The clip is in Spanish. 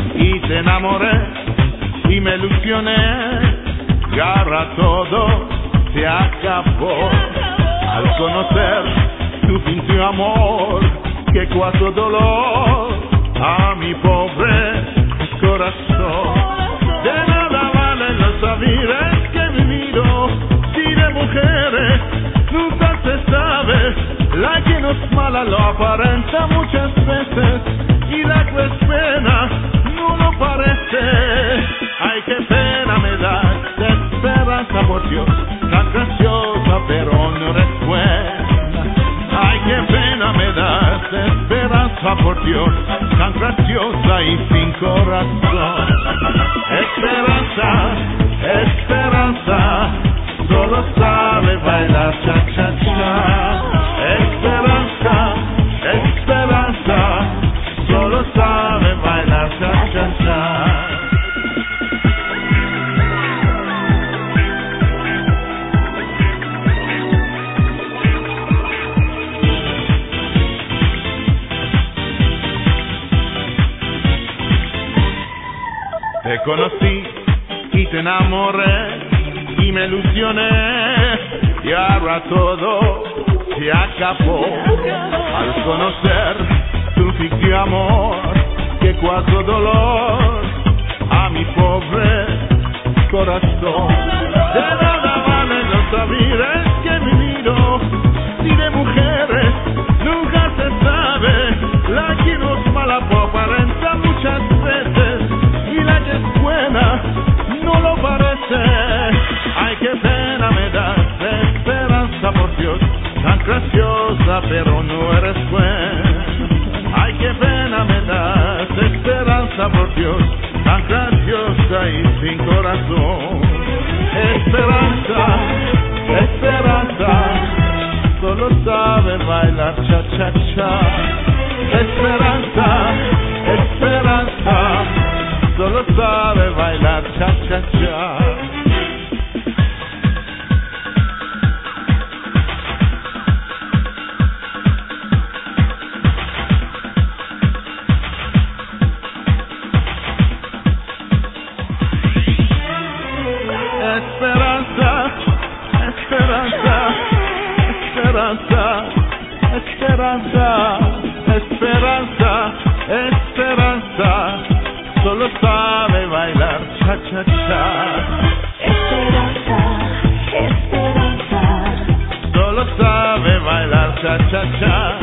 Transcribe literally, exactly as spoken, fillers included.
y te enamoré y me ilusioné, y ahora todo se acabó. Al conocer tu fingido amor, que cuánto dolor a mi pobre corazón. De nada valen los saberes que he vivido, si de mujeres nunca se sabe. La que no es mala lo aparenta muchas veces, y la que es pena no lo parece. Ay, qué pena me da de esperanza, por Dios, tan graciosa pero no eres buena. Ay, qué pena me da de esperanza, por Dios, tan graciosa y sin corazón. Esperanza, esperanza, solo sabe bailar cha-cha-cha. Esperanza, esperanza, solo sabe bailar cha-cha-cha. Te conocí y te enamoré y me ilusioné, y ahora todo se acabó. Al conocer tu fingido amor, que cuánto dolor a mi pobre corazón. De nada valen los saberes que he vivido, si de mujeres nunca se sabe. La que no es mala por aparenta muchas veces, y la que es buena no lo parece. Ay, qué pena me da de esperanza, por Dios, tan graciosa pero no eres buena. Ay, qué pena me da de esperanza, por Dios, tan graciosa y sin corazón. Esperanza, esperanza, solo sabe bailar cha-cha-cha. Esperanza, esperanza, solo sabe bailar cha-cha-cha. Esperanza, esperanza, esperanza, esperanza, esperanza, esperanza, solo sabe bailar cha-cha-cha. Esperanza, esperanza, Solo sabe bailar cha-cha-cha.